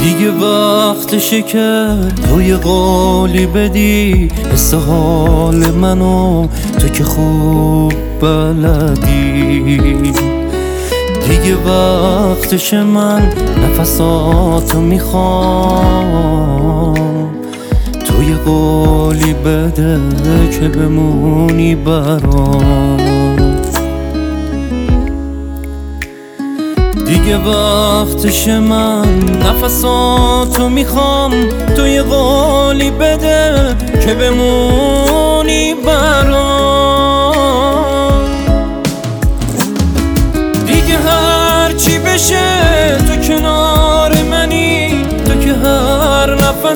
دیگه وقتشه که توی قولی بدی حس حال منو، تو که خوب بلدی. دیگه وقتشه من نفساتو میخوام، توی قولی بده که بمونی برام. دیگه وقتشه من نفساتو میخوام، توی قولی بده که بمونی برام. دیگه هر چی بشه تو کنار منی، تو که هر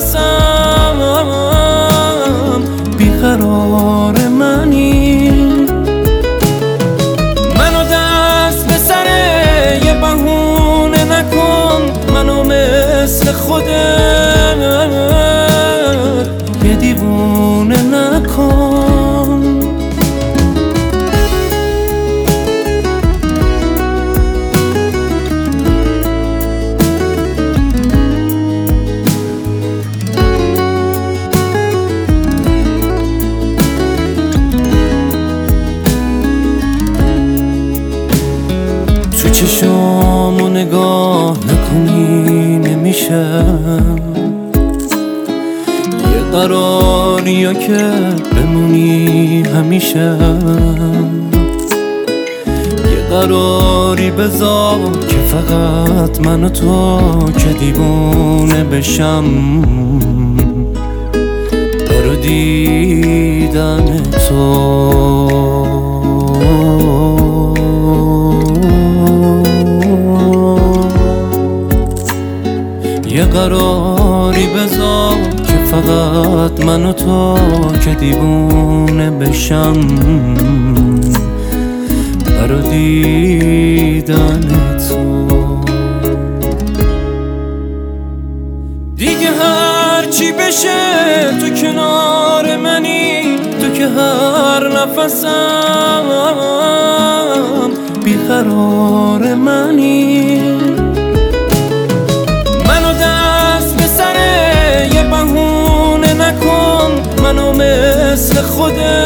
نفسم بیقرار منی. منو دست به سر یه بهونه نکن، منو مثل خودت یه دیوونه نکن. تو چشامو نگاه نکنی نمیشه، یه قراریا که بمونی همیشه. یه قراری بذار که فقط من و تو که دیوونه بشم برا دیدن تو. یه قراری بذار که فقط من و تو که دیوونه بشم برا دیدن تو. دیگه هر چی بشه تو کنار منی، تو که هر نفسم بیقرار منی. منو مثل خودت